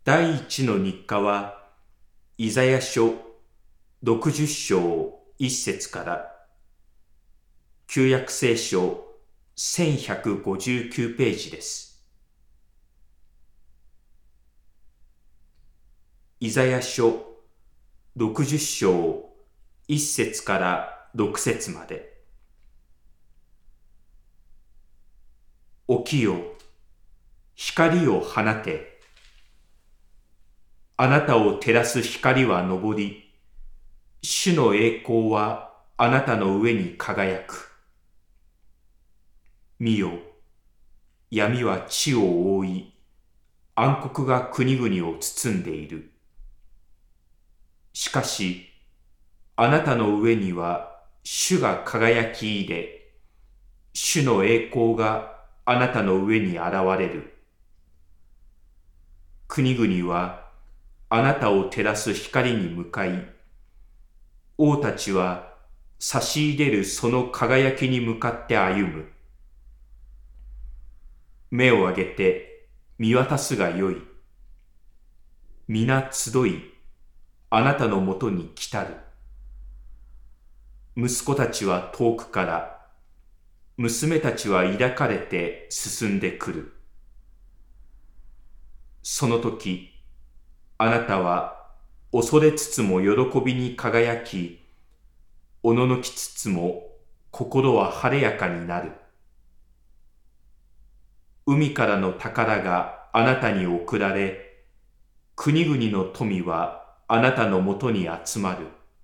第一の日課は、イザヤ書60章1節から、旧約聖書1159ページです。イザヤ書60章1節から6節まで。起きよ、光を放て。あなたを照らす光は昇り、主の栄光はあなたの上に輝く。見よ、闇は地を覆い、暗黒が国々を包んでいる。しかし、あなたの上には主が輝き入れ、主の栄光があなたの上に現れる。国々はあなたを照らす光に向かい、王たちは差し入れるその輝きに向かって歩む。目を上げて見渡すがよい。皆集い、あなたのもとに来たる。息子たちは遠くから、娘たちは抱かれて進んでくる。その時、あなたは恐れつつも喜びに輝き、おののきつつも心は晴れやかになる。海からの宝があなたに送られ、国々の富はあなたのもとに集まる。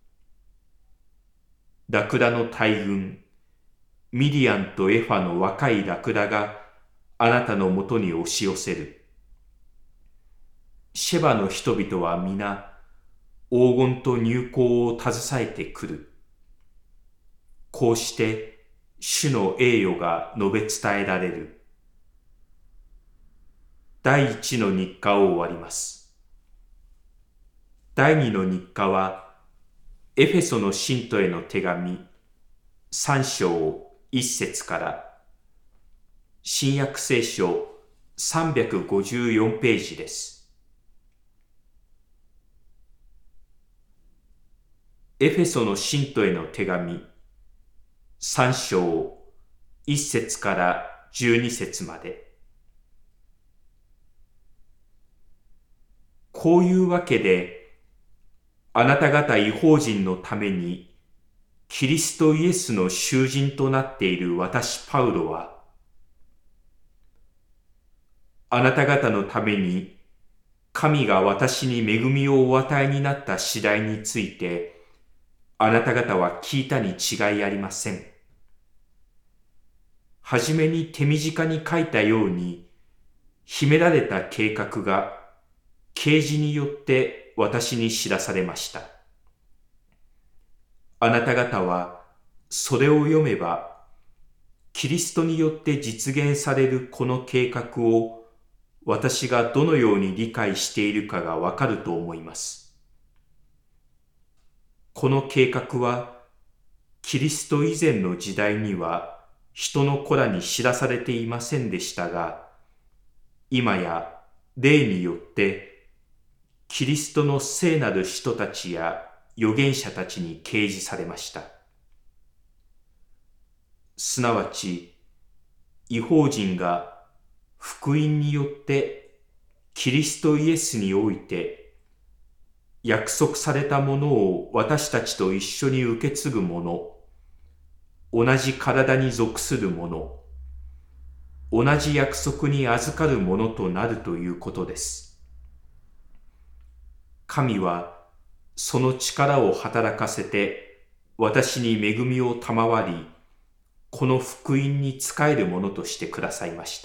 ラクダの大群、ミディアンとエファの若いラクダがあなたのもとに押し寄せる。シェバの人々は皆、黄金と乳香を携えてくる。こうして、主の栄誉が述べ伝えられる。第一の日課を終わります。第二の日課は、エフェソの信徒への手紙、3章1節から、新約聖書354ページです。エフェソの信徒への手紙、3章1節から12節まで。こういうわけで、あなた方異邦人のために、キリストイエスの囚人となっている私パウロは、あなた方のために、神が私に恵みをお与えになった次第について、あなた方は聞いたに違いありません。はじめに手短に書いたように、秘められた計画が、啓示によって私に知らされました。あなた方はそれを読めば、キリストによって実現されるこの計画を私がどのように理解しているかがわかると思います。この計画はキリスト以前の時代には人の子らに知らされていませんでしたが、今や霊によってキリストの聖なる人たちや預言者たちに掲示されました。すなわち、異邦人が福音によってキリストイエスにおいて約束されたものを私たちと一緒に受け継ぐ者、同じ体に属する者、同じ約束に預かる者となるということです。神はその力を働かせて私に恵みを賜り、この福音に仕えるものとしてくださいました。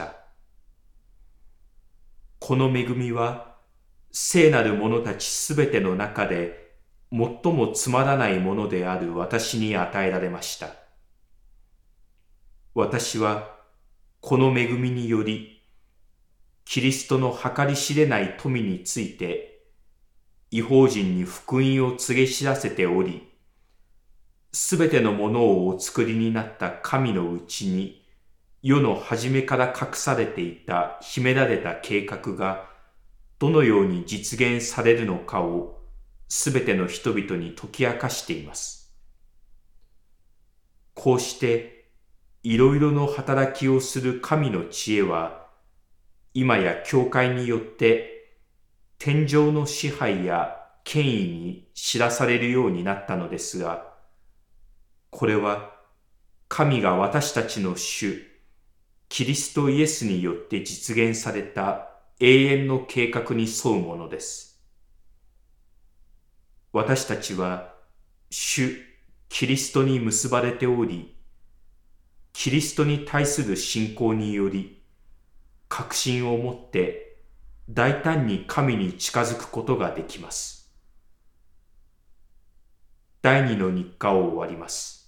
この恵みは聖なる者たちすべての中で最もつまらないものである私に与えられました。私はこの恵みにより、キリストの計り知れない富について異邦人に福音を告げ知らせており、すべてのものをお作りになった神のうちに、世の初めから隠されていた秘められた計画がどのように実現されるのかをすべての人々に解き明かしています。こうしていろいろの働きをする神の知恵は、今や教会によって天上の支配や権威に知らされるようになったのですが、これは神が私たちの主キリストイエスによって実現された永遠の計画に沿うものです。私たちは主キリストに結ばれており、キリストに対する信仰により確信を持って大胆に神に近づくことができます。第二の日課を終わります。